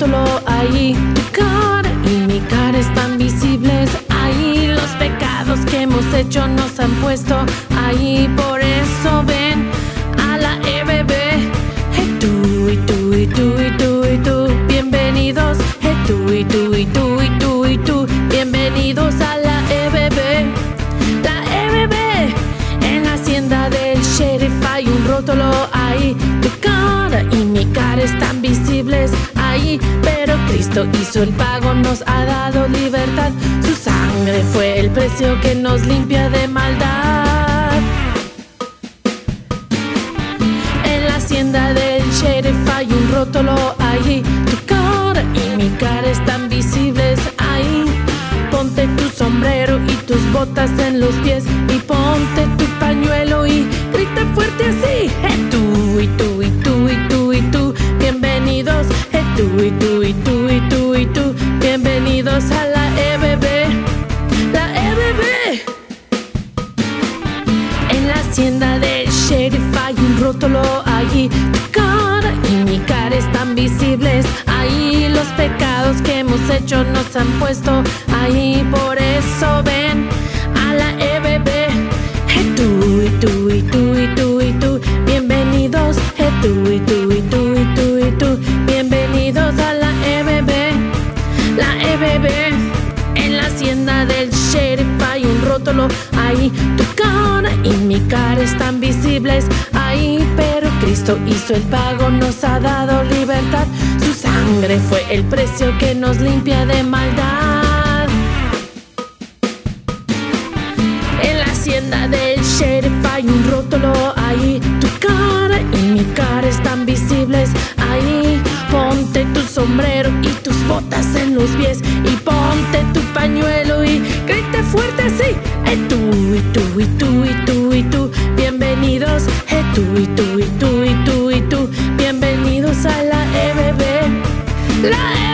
rótulo ahí. Tu cara y mi cara están visibles ahí. Los pecados que hemos hecho nos han puesto ahí. Por eso ven a la EBB. Hey, tú y tú y tú y tú y tú, bienvenidos. Hey, tú y tú y tú y tú y tú, bienvenidos a la EBB. La EBB, en la hacienda del sheriff hay un rótulo ahí. Tu cara y mi cara están visibles ahí, pero Cristo hizo el pago, nos ha dado libertad. Su sangre fue el precio que nos limpia de maldad. En la hacienda del sheriff hay un rótulo ahí. Tu cara y mi cara están visibles ahí. Ponte tu sombrero y tus botas en los pies, y ponte tu pañuelo y grita fuerte así. Hey, tú y tú y tú y tú y tú, bienvenidos. Hey, tú y tú y tú y tú y tú, bienvenidos a la EBB. La EBB. En la hacienda del sheriff hay un rótulo allí. Tu cara y mi cara están visibles ahí. Los pecados que hemos hecho nos han puesto ahí. Por eso ven a la EBB. Hey, tú y tú y tú y tú y tú, bienvenidos. Hey, tú y tú y tú y tú y tú, bienvenidos a la EBB. La EBB. En la hacienda del sheriff hay un rótulo ahí. Tu cara y mi cara están visibles ahí, pero Cristo hizo el pago, nos ha dado libertad. Su sangre fue el precio que nos limpia de maldad. En la hacienda del sheriff hay un rótulo ahí. Tu cara y mi cara están visibles ahí. Ponte tu sombrero y tus botas en los pies, y ponte tu pañuelo y grite fuerte así. Hey, tú y tú y tú y tú y tú, bienvenidos. Hey, tú y tú y tú y tú y tú, bienvenidos a la EBB. La EBB.